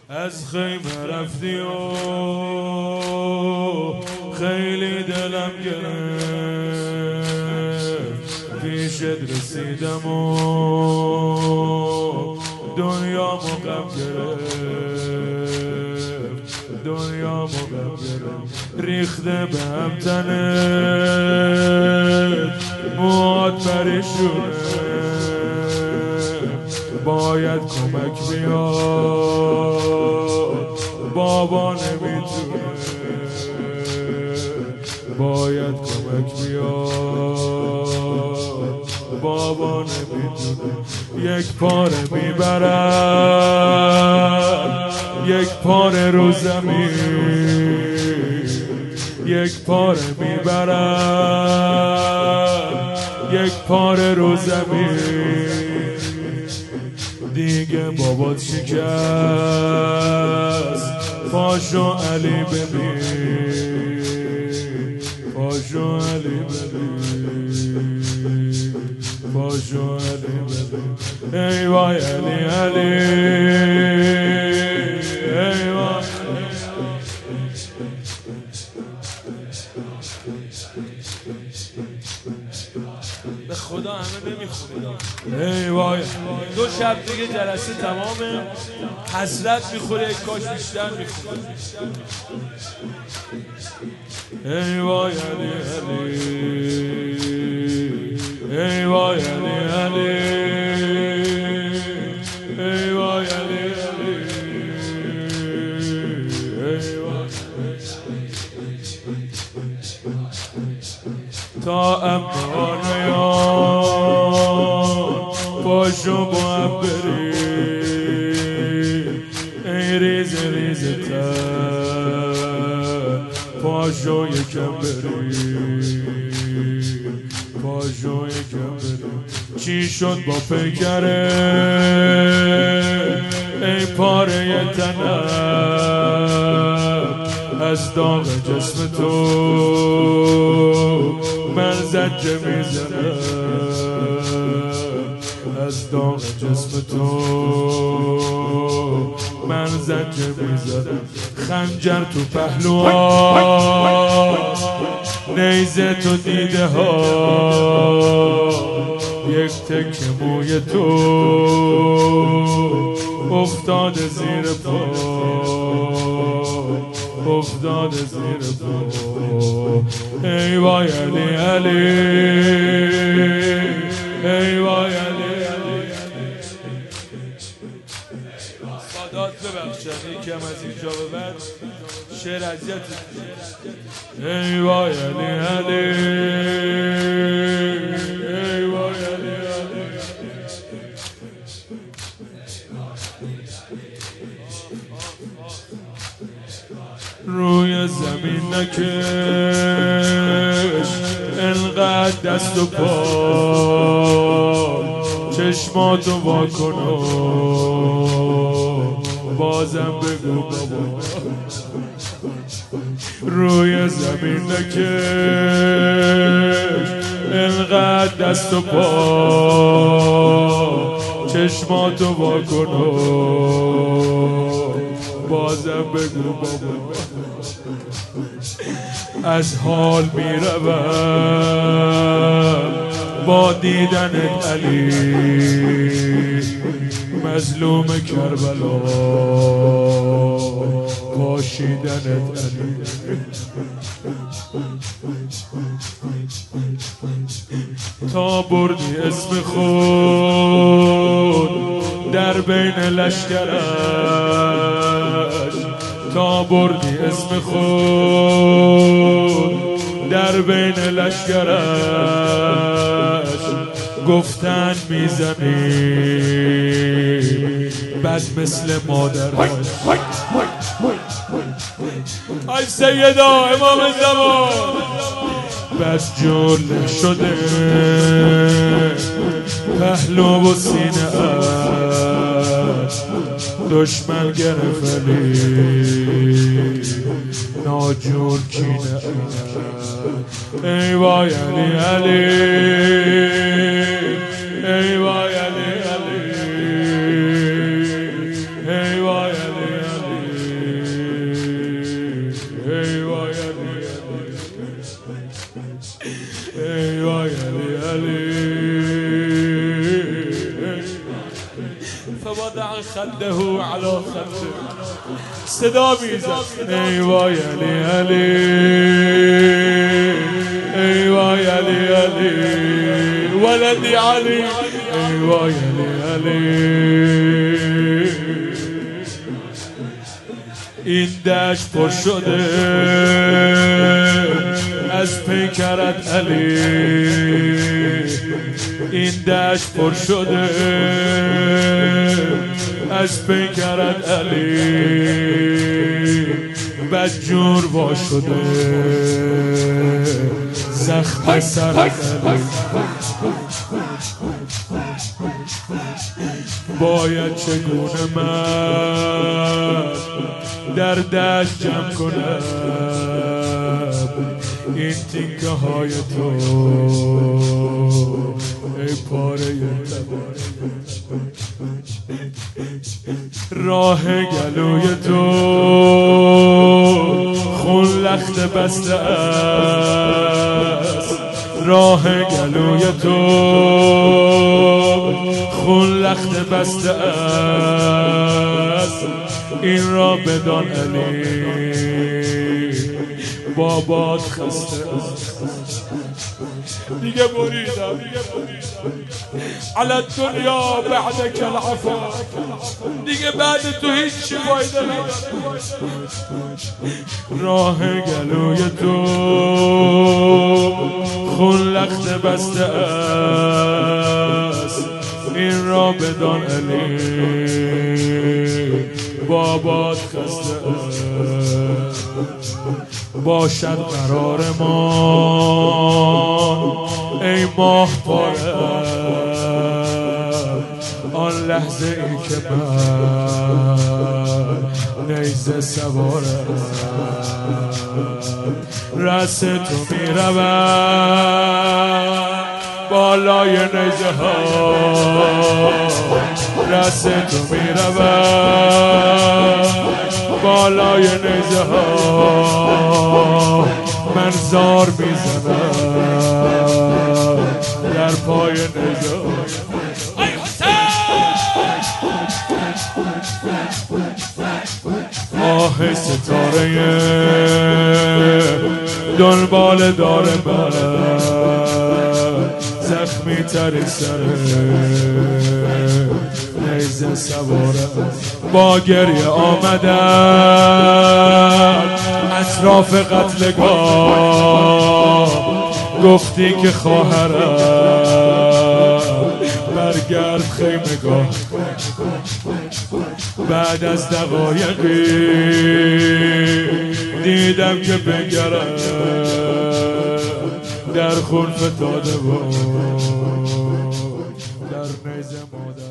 از خیمه رفتی و خیلی دلم گرفت، پیشت رسیدم و دنیا غم گرفت، دنیا غم گرفت. ریخته به هم تنت، موهات پریشونه، باید کمک بیاد، بابا نمیتونه، باید کمک بیاد، بابا نمیتونه. یک پاره میبرم، یک پاره رو زمین، یک پاره میبرم، یک پاره رو زمین. دیگه بابات شکست، پاشو علی ببین، پاشو علی ببین، پاشو علی ببین. ای وای علی علی، ای وای. به خدا همه نمیخونه. ای وای، 2 شب دیگه جلسه تمامه، حسرت میخوره، کاش بیشتر میخوره. ای وای علی علی، ای وای علی علی، ای وای علی علی، ای وای. تا اما نیان پاشو با هم بریم، ای ریز ریز تر پاشو یکم بریم، پاشو یکم بریم. چی شد با پیکره ای پاره تنم، از داغ جسم تو من زجه میزنم، از داغ جسم تو من زجه میزنم. خنجر تو پهلوها، نیزه تو دیده ها، یک تک موی تو افتاده زیر پا، افتاده زیر پا. ای وای علی علی، ای وای علی علی. سادات ببخشن یکم از اینجا به بعد شعر اذیت. ای وای علی علی، ای وای علی علی. روی زمین نکش انقدر دست و پا، چشماتو وا کن و بازم بگو بابا. روی زمین نکش انقدر دست و پا، چشماتو وا کن و بازم بگو بابا. از حال میروم با دیدنت علی، مظلوم کربلا پاشیدنت علی. تا بردی اسم خود در بین لشکرش، تا بردی اسم خود در بین لشکرش، گفتن میزنی بد مثل مادرش. ای سیدا امام زمان، بس جور شده پهلو و سینه اش، دشمن گرفلی ناجور کینه اش. ای وای علی علی، ای وای علی علی، ای وای علی علی. خده علی خده صدا میزد ای وای علی علی ای وای علی علی ولدی علی ای وای علی علی این دشت پر شده از پیکرت علی این دشت پر شده از پیکرت علی بدجور وا شده زخم سرت علی باید چگونه من در دشت جمع کنم این تیکه های تو ای پاره راه گلوی تو خون لخت بسته است راه گلوی تو خون لخت بسته است این را بدان علی بابات خسته دیگه بریدم علی الدنیا بعدک العفا دیگه بعد تو هیچ فایده نداره راه گلوی تو خون لخت بسته است این را بدان علی بابات خسته است باشد قرار ما ای ماه پاره آن لحظه ای که من نیزه سواره رأس تو می رود بالای نیزه ها رأس تو می رود بالای نیزه ها من زار میزنم در پای نیزه ای آه ستاره دنبال داره من زخمی تری سره نیزه سواره با گریه آمدن اطراف قتلگاه گفتی که خواهرم برگرد خیمگاه بعد از دقایقی دیدم که بگرم در خون فتاده بود در نیزه مادر